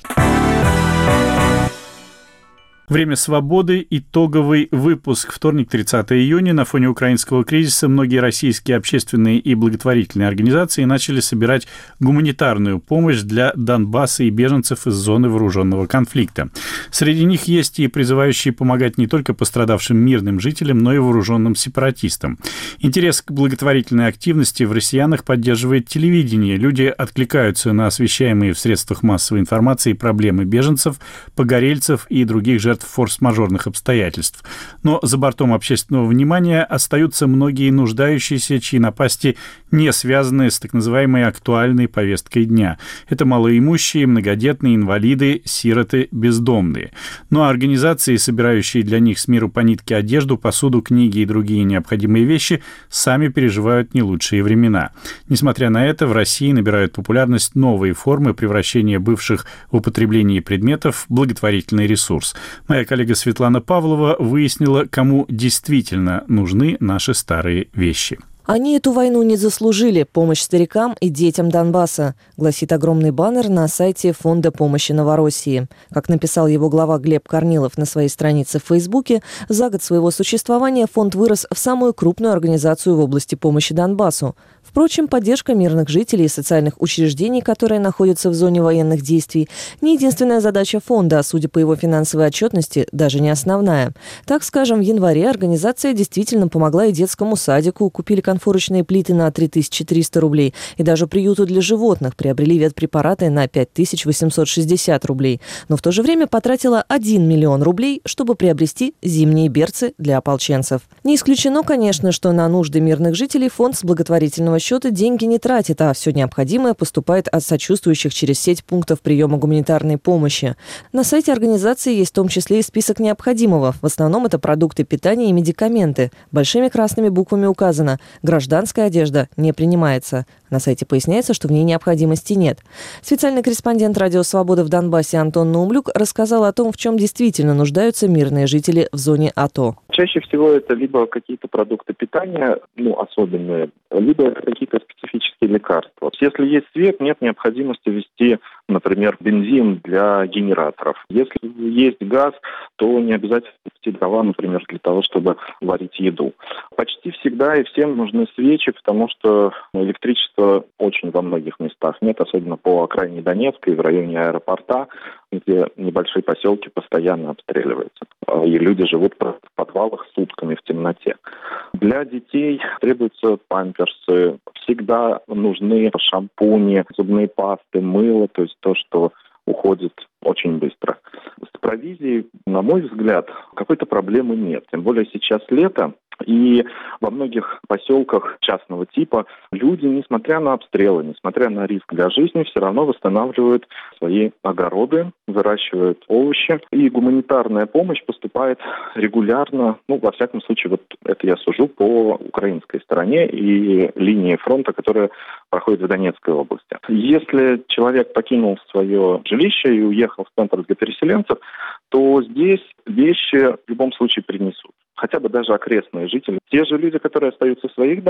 Время свободы. Итоговый выпуск. Вторник, тридцатого июня. На фоне украинского кризиса многие российские общественные и благотворительные организации начали собирать гуманитарную помощь для Донбасса и беженцев из зоны вооруженного конфликта. Среди них есть и призывающие помогать не только пострадавшим мирным жителям, но и вооруженным сепаратистам. Интерес к благотворительной активности в россиянах поддерживает телевидение. Люди откликаются на освещаемые в средствах массовой информации проблемы беженцев, погорельцев и других жертв форс-мажорных обстоятельств. Но за бортом общественного внимания остаются многие нуждающиеся, чьи напасти не связаны с так называемой актуальной повесткой дня. Это малоимущие, многодетные, инвалиды, сироты, бездомные. Ну а организации, собирающие для них с миру по нитке одежду, посуду, книги и другие необходимые вещи, сами переживают не лучшие времена. Несмотря на это, в России набирают популярность новые формы превращения бывших в употреблении предметов в благотворительный ресурс. Моя коллега Светлана Павлова выяснила, кому действительно нужны наши старые вещи. Они эту войну не заслужили. Помощь старикам и детям Донбасса, гласит огромный баннер на сайте Фонда помощи Новороссии. Как написал его глава Глеб Корнилов на своей странице в Фейсбуке, за год своего существования фонд вырос в самую крупную организацию в области помощи Донбассу. Впрочем, поддержка мирных жителей и социальных учреждений, которые находятся в зоне военных действий, не единственная задача фонда, а судя по его финансовой отчетности, даже не основная. Так, скажем, в январе организация действительно помогла и детскому садику, купили конфорочные плиты на три тысячи триста рублей, и даже приюту для животных приобрели ветпрепараты на пять тысяч восемьсот шестьдесят рублей. Но в то же время потратила один миллион рублей, чтобы приобрести зимние берцы для ополченцев. Не исключено, конечно, что на нужды мирных жителей фонд с благотворительного счета деньги не тратит, а все необходимое поступает от сочувствующих через сеть пунктов приема гуманитарной помощи. На сайте организации есть в том числе и список необходимого. В основном это продукты питания и медикаменты. Большими красными буквами указано: гражданская одежда не принимается. На сайте поясняется, что в ней необходимости нет. Специальный корреспондент «Радио Свобода» в Донбассе Антон Наумлюк рассказал о том, в чем действительно нуждаются мирные жители в зоне АТО. Чаще всего это либо какие-то продукты питания, ну, особенные, либо это какие-то специфические лекарства. Если есть свет, нет необходимости вести, например, бензин для генераторов. Если есть газ, то не обязательно вести дрова, например, для того, чтобы варить еду. Почти всегда и всем нужны свечи, потому что электричества очень во многих местах нет, особенно по окраине Донецка и в районе аэропорта, где небольшие поселки постоянно обстреливаются. И люди живут в подвалах сутками в темноте. Для детей требуются памперсы. Всегда нужны шампуни, зубные пасты, мыло, то есть то, что уходит очень быстро. С провизией, на мой взгляд, какой-то проблемы нет. Тем более сейчас лето, и во многих поселках частного типа люди, несмотря на обстрелы, несмотря на риск для жизни, все равно восстанавливают свои огороды, выращивают овощи. И гуманитарная помощь поступает регулярно, ну, во всяком случае, вот это я сужу по украинской стороне и линии фронта, которая проходит в Донецкой области. Если человек покинул свое жилище и уехал в центр для переселенцев, то здесь вещи в любом случае принесут. Хотя бы даже окрестные жители. Те же люди, которые остаются в своих домах,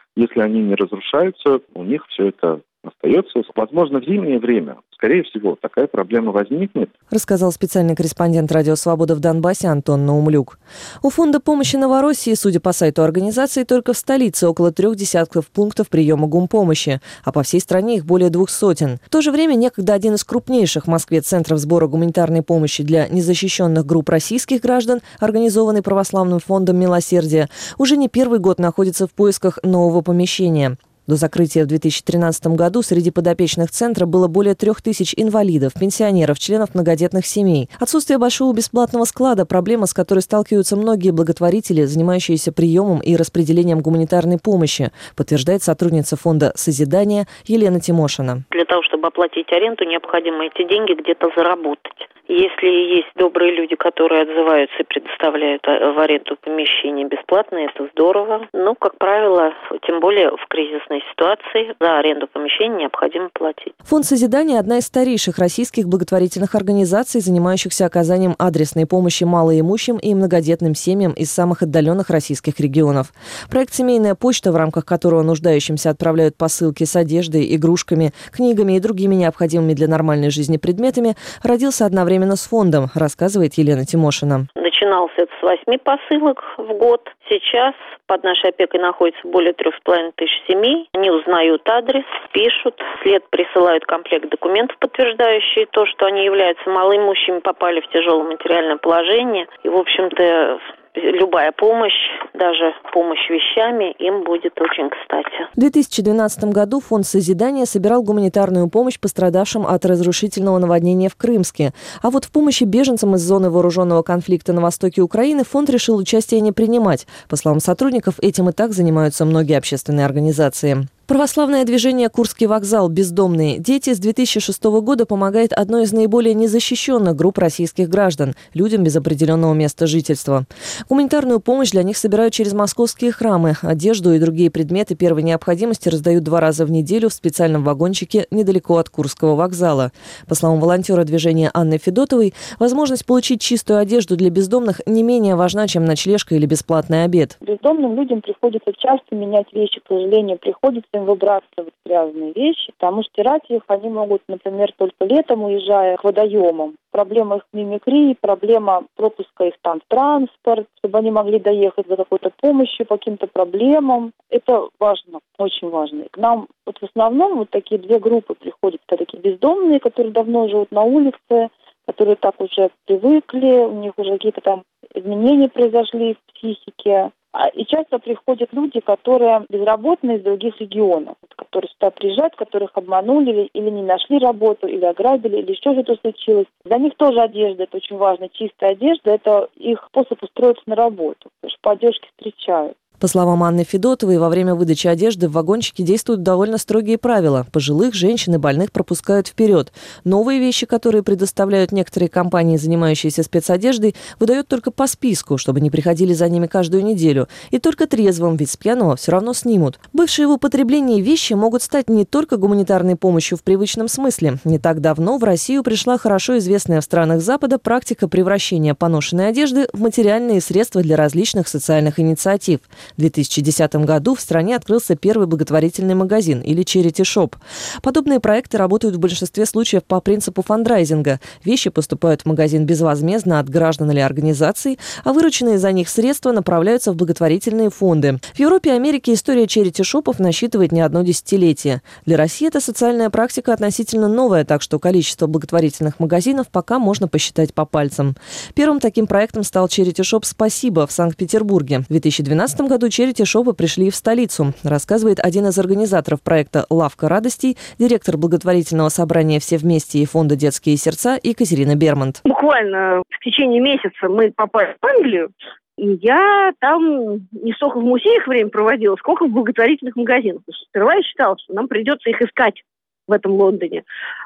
Если они не разрушаются, у них все это остается. Возможно, в зимнее время, скорее всего, такая проблема возникнет. Рассказал специальный корреспондент «Радио Свобода» в Донбассе Антон Наумлюк. У Фонда помощи Новороссии, судя по сайту организации, только в столице около трех десятков пунктов приема гумпомощи, а по всей стране их более двух сотен. В то же время некогда один из крупнейших в Москве центров сбора гуманитарной помощи для незащищенных групп российских граждан, организованный Православным фондом «Милосердие», уже не первый год находится в поисках нового помещения. До закрытия в две тысячи тринадцатом году среди подопечных центра было более трех тысяч инвалидов, пенсионеров, членов многодетных семей. Отсутствие большого бесплатного склада – проблема, с которой сталкиваются многие благотворители, занимающиеся приемом и распределением гуманитарной помощи, подтверждает сотрудница фонда «Созидание» Елена Тимошина. Для того, чтобы оплатить аренду, необходимо эти деньги где-то заработать. Если есть добрые люди, которые отзываются и предоставляют в аренду помещение бесплатно, это здорово. Но, как правило, тем более в кризисной ситуации, за аренду помещения необходимо платить. Фонд «Созидание» – одна из старейших российских благотворительных организаций, занимающихся оказанием адресной помощи малоимущим и многодетным семьям из самых отдаленных российских регионов. Проект «Семейная почта», в рамках которого нуждающимся отправляют посылки с одеждой, игрушками, книгами и другими необходимыми для нормальной жизни предметами, родился одновременно с фондом, рассказывает Елена Тимошина. Начинался это с восьми посылок в год. Сейчас под нашей опекой находится более трех с половиной тысяч семей. Они узнают адрес, пишут, вслед присылают комплект документов, подтверждающие то, что они являются малоимущими, попали в тяжелое материальное положение. И, в общем-то, любая помощь, даже помощь вещами, им будет очень кстати. В две тысячи двенадцатом году фонд «Созидание» собирал гуманитарную помощь пострадавшим от разрушительного наводнения в Крымске. А вот в помощи беженцам из зоны вооруженного конфликта на востоке Украины фонд решил участие не принимать. По словам сотрудников, этим и так занимаются многие общественные организации. Православное движение «Курский вокзал. Бездомные дети» с две тысячи шестого года помогает одной из наиболее незащищенных групп российских граждан – людям без определенного места жительства. Гуманитарную помощь для них собирают через московские храмы. Одежду и другие предметы первой необходимости раздают два раза в неделю в специальном вагончике недалеко от Курского вокзала. По словам волонтера движения Анны Федотовой, возможность получить чистую одежду для бездомных не менее важна, чем ночлежка или бесплатный обед. Бездомным людям приходится часто менять вещи, к сожалению, приходится выбрасывать грязные вещи, потому что стирать их они могут, например, только летом, уезжая к водоемам. Проблема их мимикрии, проблема пропуска их там в транспорт, чтобы они могли доехать за какой-то помощью по каким-то проблемам. Это важно, очень важно. И к нам вот в основном вот такие две группы приходят. Это такие бездомные, которые давно живут на улице, которые так уже привыкли, у них уже какие-то там изменения произошли в психике. И часто приходят люди, которые безработные из других регионов, которые сюда приезжают, которых обманули или не нашли работу, или ограбили, или еще что-то случилось. Для них тоже одежда, это очень важно. Чистая одежда – это их способ устроиться на работу, потому что по одежке встречают. По словам Анны Федотовой, во время выдачи одежды в вагончике действуют довольно строгие правила. Пожилых, женщин и больных пропускают вперед. Новые вещи, которые предоставляют некоторые компании, занимающиеся спецодеждой, выдают только по списку, чтобы не приходили за ними каждую неделю. И только трезвым, ведь с пьяного все равно снимут. Бывшие в употреблении вещи могут стать не только гуманитарной помощью в привычном смысле. Не так давно в Россию пришла хорошо известная в странах Запада практика превращения поношенной одежды в материальные средства для различных социальных инициатив. В две тысячи десятом году в стране открылся первый благотворительный магазин или charity shop. Подобные проекты работают в большинстве случаев по принципу фандрайзинга. Вещи поступают в магазин безвозмездно от граждан или организаций, а вырученные за них средства направляются в благотворительные фонды. В Европе и Америке история charity-шопов насчитывает не одно десятилетие. Для России эта социальная практика относительно новая, так что количество благотворительных магазинов пока можно посчитать по пальцам. Первым таким проектом стал charity shop «Спасибо» в Санкт-Петербурге. В две тысячи двенадцатом году charity-шопы пришли и в столицу, рассказывает один из организаторов проекта «Лавка радостей», директор благотворительного собрания «Все вместе» и фонда «Детские сердца» Екатерина Бермонт. Буквально в течение месяца мы попали в Англию, и я там не столько в музеях время проводила, сколько в благотворительных магазинах. Сперва я считала, что нам придется их искать в этом Лондоне.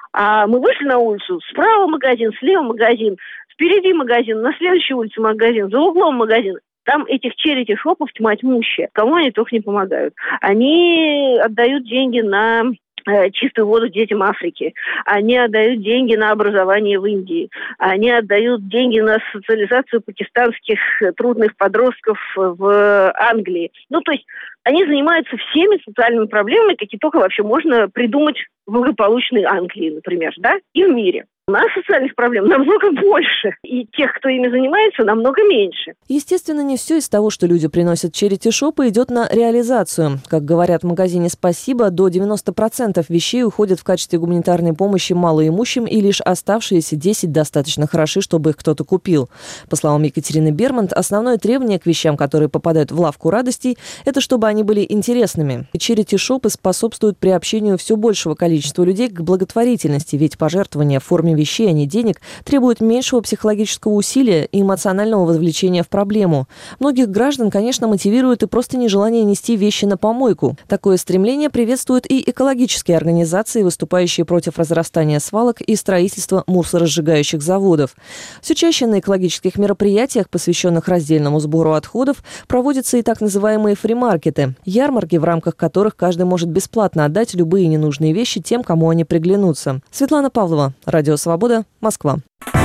А мы вышли на улицу, справа магазин, слева магазин, впереди магазин, на следующей улице магазин, за углом магазин. Там этих charity-шопов тьма тьмущая. Кому они только не помогают. Они отдают деньги на э, чистую воду детям Африки. Они отдают деньги на образование в Индии. Они отдают деньги на социализацию пакистанских трудных подростков в Англии. Ну, то есть они занимаются всеми социальными проблемами, какие только вообще можно придумать в благополучной Англии, например, да, и в мире. У нас социальных проблем намного больше, и тех, кто ими занимается, намного меньше. Естественно, не все из того, что люди приносят в чарити-шопы, идет на реализацию. Как говорят в магазине «Спасибо», до девяноста процентов вещей уходят в качестве гуманитарной помощи малоимущим, и лишь оставшиеся десять достаточно хороши, чтобы их кто-то купил. По словам Екатерины Бермонт, основное требование к вещам, которые попадают в лавку радостей, это чтобы они были интересными. И чарити-шопы способствуют приобщению все большего количества людей к благотворительности, ведь пожертвования в форме вещей, а не денег, требуют меньшего психологического усилия и эмоционального вовлечения в проблему. Многих граждан, конечно, мотивирует и просто нежелание нести вещи на помойку. Такое стремление приветствуют и экологические организации, выступающие против разрастания свалок и строительства мусоросжигающих заводов. Все чаще на экологических мероприятиях, посвященных раздельному сбору отходов, проводятся и так называемые фримаркеты, ярмарки, в рамках которых каждый может бесплатно отдать любые ненужные вещи тем, кому они приглянутся. Светлана Павлова, Радио Свобода, Москва.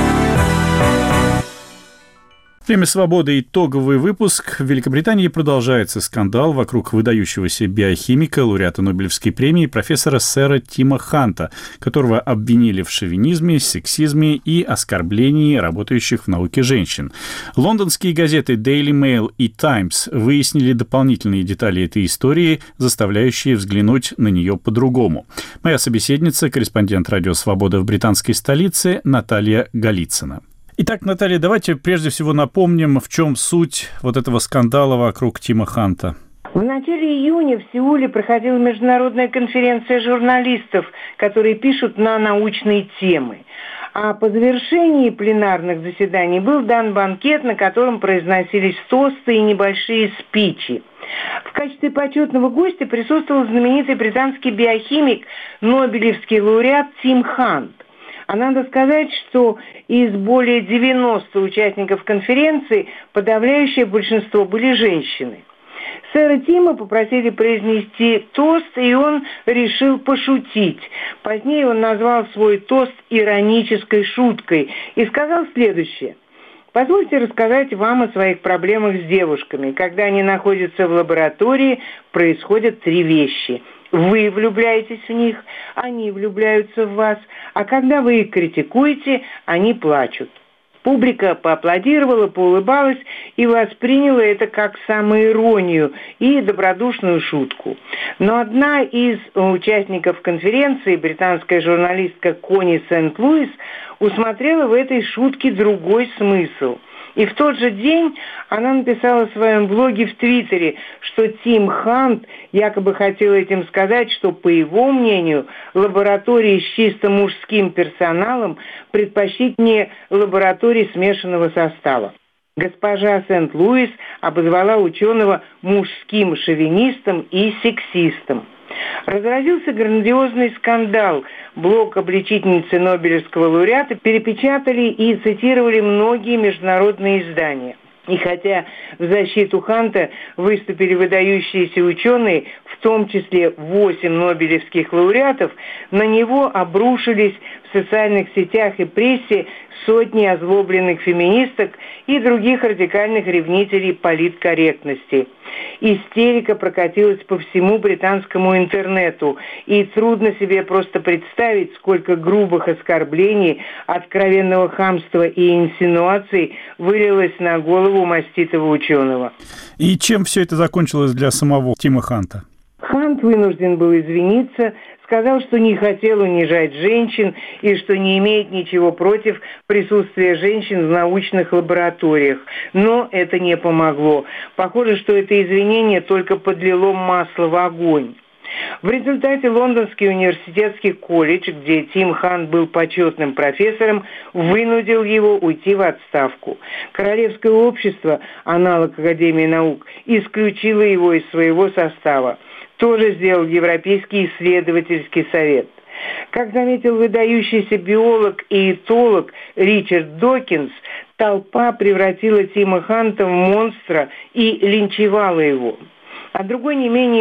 Время свободы. Итоговый выпуск. В Великобритании продолжается скандал вокруг выдающегося биохимика, лауреата Нобелевской премии, профессора сэра Тима Ханта, которого обвинили в шовинизме, сексизме и оскорблении работающих в науке женщин. Лондонские газеты Daily Mail и Times выяснили дополнительные детали этой истории, заставляющие взглянуть на нее по-другому. Моя собеседница, корреспондент Радио Свобода в британской столице Наталья Голицына. Итак, Наталья, давайте прежде всего напомним, в чем суть вот этого скандала вокруг Тима Ханта. В начале июня в Сеуле проходила международная конференция журналистов, которые пишут на научные темы. А по завершении пленарных заседаний был дан банкет, на котором произносились тосты и небольшие спичи. В качестве почетного гостя присутствовал знаменитый британский биохимик, нобелевский лауреат Тим Хант. А надо сказать, что из более девяноста участников конференции подавляющее большинство были женщины. Сэра Тима попросили произнести тост, и он решил пошутить. Позднее он назвал свой тост иронической шуткой и сказал следующее. Позвольте рассказать вам о своих проблемах с девушками. Когда они находятся в лаборатории, происходят три вещи. Вы влюбляетесь в них, они влюбляются в вас, а когда вы их критикуете, они плачут. Публика поаплодировала, поулыбалась и восприняла это как самоиронию и добродушную шутку. Но одна из участников конференции, британская журналистка Конни Сент-Луис, усмотрела в этой шутке другой смысл. И в тот же день она написала в своем блоге в Твиттере, что Тим Хант якобы хотел этим сказать, что, по его мнению, лаборатории с чисто мужским персоналом предпочтительнее лабораторий смешанного состава. Госпожа Сент-Луис обозвала ученого мужским шовинистом и сексистом. Разразился грандиозный скандал. Блог обличительницы Нобелевского лауреата перепечатали и цитировали многие международные издания. И хотя в защиту Ханта выступили выдающиеся ученые, в том числе восемь нобелевских лауреатов, на него обрушились в социальных сетях и прессе сотни озлобленных феминисток и других радикальных ревнителей политкорректности. Истерика прокатилась по всему британскому интернету, и трудно себе просто представить, сколько грубых оскорблений, откровенного хамства и инсинуаций вылилось на голову маститого ученого. И чем все это закончилось для самого Тима Ханта? Хант вынужден был извиниться, сказал, что не хотел унижать женщин и что не имеет ничего против присутствия женщин в научных лабораториях. Но это не помогло. Похоже, что это извинение только подлило масло в огонь. В результате Лондонский университетский колледж, где Тим Хант был почетным профессором, вынудил его уйти в отставку. Королевское общество, аналог Академии наук, исключило его из своего состава. Тоже сделал Европейский исследовательский совет. Как заметил выдающийся биолог и этолог Ричард Докинс, толпа превратила Тима Ханта в монстра и линчевала его. А другой не менее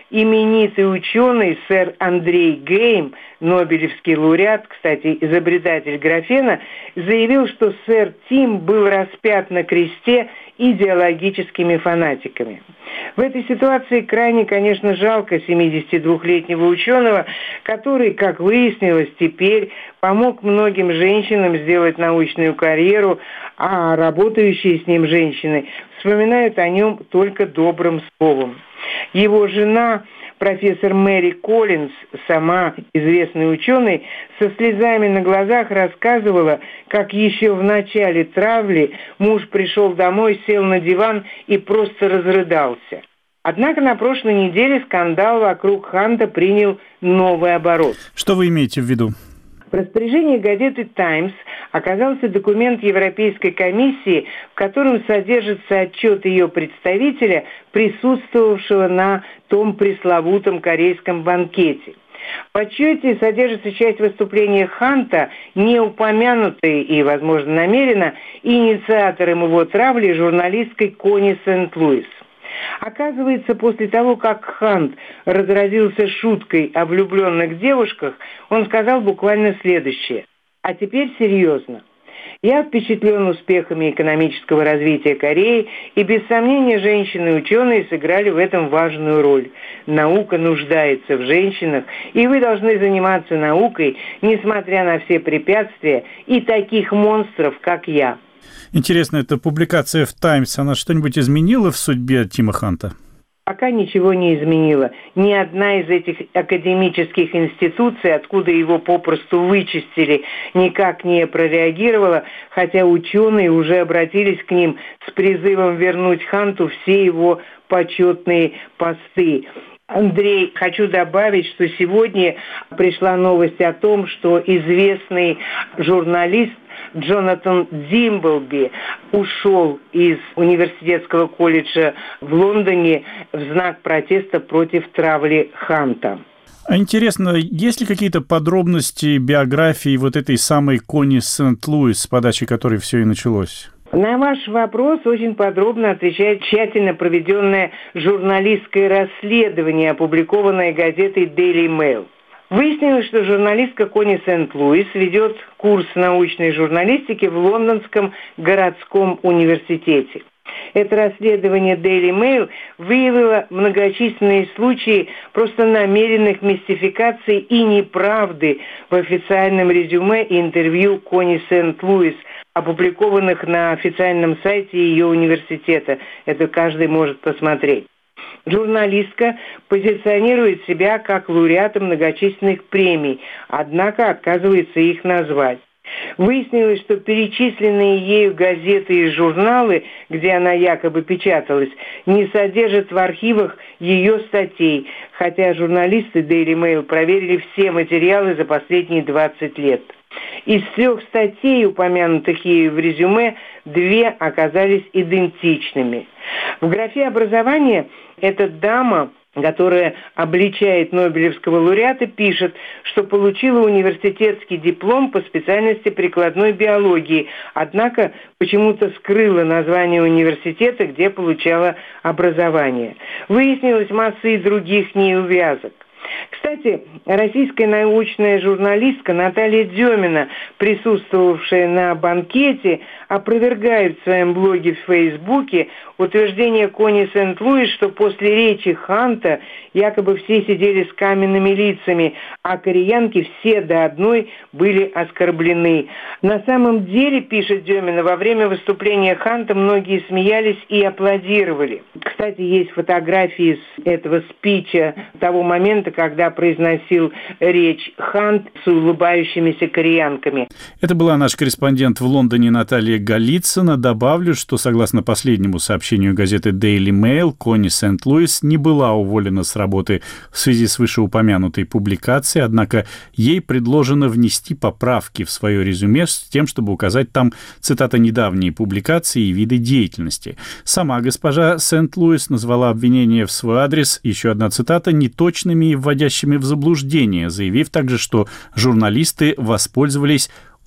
именитый ученый сэр Андрей Гейм, нобелевский лауреат, кстати, изобретатель графена, заявил, что сэр Тим был распят на кресте идеологическими фанатиками. В этой ситуации крайне, конечно, жалко семидесятидвухлетнего ученого, который, как выяснилось, теперь помог многим женщинам сделать научную карьеру, а работающие с ним женщины вспоминают о нем только добрым словом. Его жена, профессор Мэри Коллинз, сама известный ученый, со слезами на глазах рассказывала, как еще в начале травли муж пришел домой, сел на диван и просто разрыдался. Однако на прошлой неделе скандал вокруг Ханта принял новый оборот. Что вы имеете в виду? В распоряжении газеты «Таймс» оказался документ Европейской комиссии, в котором содержится отчет ее представителя, присутствовавшего на том пресловутом корейском банкете. В отчете содержится часть выступления Ханта, не упомянутой и, возможно, намеренно, инициатором его травли журналисткой Кони Сент-Луис. Оказывается, после того, как Хант разразился шуткой о влюбленных девушках, он сказал буквально следующее. А теперь серьезно. Я впечатлен успехами экономического развития Кореи, и без сомнения женщины и ученые сыграли в этом важную роль. Наука нуждается в женщинах, и вы должны заниматься наукой, несмотря на все препятствия и таких монстров, как я. Интересно, эта публикация в «Таймс», она что-нибудь изменила в судьбе Тима Ханта? Пока ничего не изменила. Ни одна из этих академических институций, откуда его попросту вычистили, никак не прореагировала, хотя ученые уже обратились к ним с призывом вернуть Ханту все его почетные посты. Андрей, хочу добавить, что сегодня пришла новость о том, что известный журналист Джонатан Дзимблби ушел из университетского колледжа в Лондоне в знак протеста против травли Ханта. А интересно, есть ли какие-то подробности биографии вот этой самой Кони Сент-Луис, с подачи которой все и началось? На ваш вопрос очень подробно отвечает тщательно проведенное журналистское расследование, опубликованное газетой Daily Mail. Выяснилось, что журналистка Кони Сент-Луис ведет курс научной журналистики в Лондонском городском университете. Это расследование Daily Mail выявило многочисленные случаи просто намеренных мистификаций и неправды в официальном резюме и интервью Кони Сент-Луис, опубликованных на официальном сайте ее университета. Это каждый может посмотреть. Журналистка позиционирует себя как лауреата многочисленных премий, однако отказывается их назвать. Выяснилось, что перечисленные ею газеты и журналы, где она якобы печаталась, не содержат в архивах ее статей, хотя журналисты Daily Mail проверили все материалы за последние двадцать лет. Из трех статей, упомянутых ею в резюме, две оказались идентичными. В графе «Образование» эта дама, которая обличает нобелевского лауреата, пишет, что получила университетский диплом по специальности прикладной биологии, однако почему-то скрыла название университета, где получала образование. Выяснилась масса и других неувязок. Кстати, российская научная журналистка Наталья Демина, присутствовавшая на банкете, опровергает в своем блоге в Фейсбуке утверждение Кони Сент-Луис, что после речи Ханта якобы все сидели с каменными лицами, а кореянки все до одной были оскорблены. На самом деле, пишет Демина, во время выступления Ханта многие смеялись и аплодировали. Кстати, есть фотографии с этого спича того момента, когда произносил речь Хант с улыбающимися кореянками. Это была наш корреспондент в Лондоне Наталья Голицына. Добавлю, что согласно последнему сообщению газеты Daily Mail, Кони Сент-Луис не была уволена с работы в связи с вышеупомянутой публикацией, однако ей предложено внести поправки в свое резюме с тем, чтобы указать там, цитата, недавние публикации и виды деятельности. Сама госпожа Сент-Луис назвала обвинения в свой адрес, еще одна цитата, неточными и вводящими в заблуждение, заявив также, что журналисты воспользовались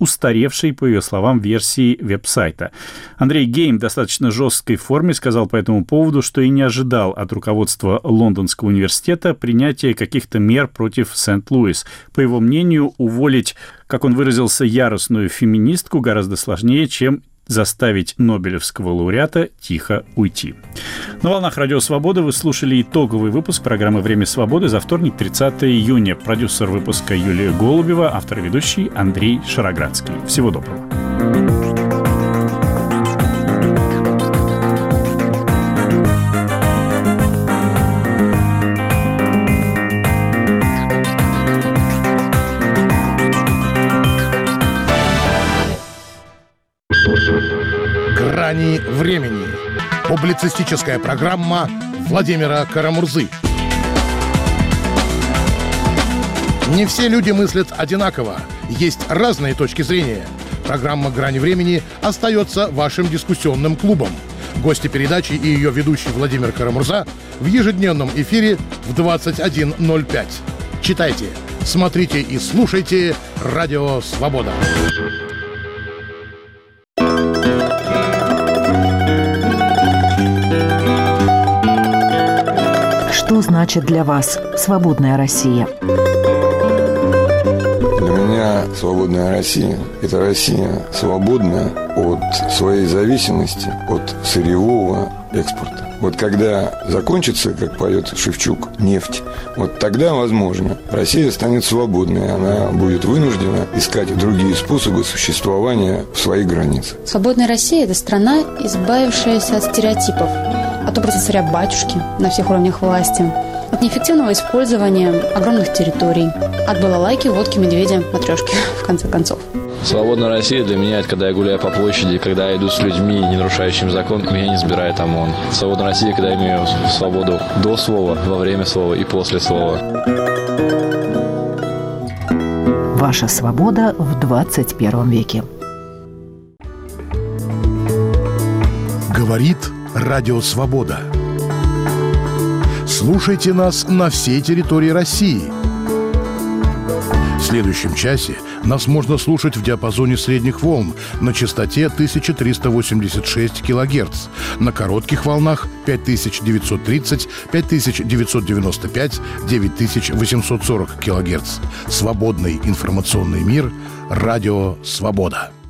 устаревшей, по ее словам, версии веб-сайта. Андрей Гейм в достаточно жесткой форме сказал по этому поводу, что и не ожидал от руководства Лондонского университета принятия каких-то мер против Сент-Луис. По его мнению, уволить, как он выразился, яростную феминистку гораздо сложнее, чем заставить нобелевского лауреата тихо уйти. На волнах Радио Свобода вы слушали итоговый выпуск программы «Время свободы» за вторник, тридцатого июня. Продюсер выпуска Юлия Голубева, автор и ведущий Андрей Шароградский. Всего доброго. «Грани времени». Публицистическая программа Владимира Карамурзы. Не все люди мыслят одинаково. Есть разные точки зрения. Программа «Грани времени» остается вашим дискуссионным клубом. Гости передачи и ее ведущий Владимир Карамурза в ежедневном эфире в двадцать один ноль пять. Читайте, смотрите и слушайте «Радио Свобода». Что значит для вас свободная Россия? Для меня свободная Россия – это Россия свободная от своей зависимости от сырьевого экспорта. Вот когда закончится, как поет Шевчук, нефть, вот тогда, возможно, Россия станет свободной. Она будет вынуждена искать другие способы существования в своих границах. Свободная Россия – это страна, избавившаяся от стереотипов, от образа царя-батюшки на всех уровнях власти, от неэффективного использования огромных территорий, от балалайки, водки, медведя, матрешки, в конце концов. Свободная Россия для меня – это когда я гуляю по площади, когда я иду с людьми, не нарушающими закон, и меня не сбирает ОМОН. Свободная Россия, когда я имею свободу до слова, во время слова и после слова. Ваша свобода в двадцать первом веке. Говорит Радио Свобода. Слушайте нас на всей территории России. В следующем часе нас можно слушать в диапазоне средних волн на частоте тысяча триста восемьдесят шесть килогерц, на коротких волнах пять тысяч девятьсот тридцать, пять тысяч девятьсот девяносто пять, девять тысяч восемьсот сорок килогерц. Свободный информационный мир. Радио Свобода.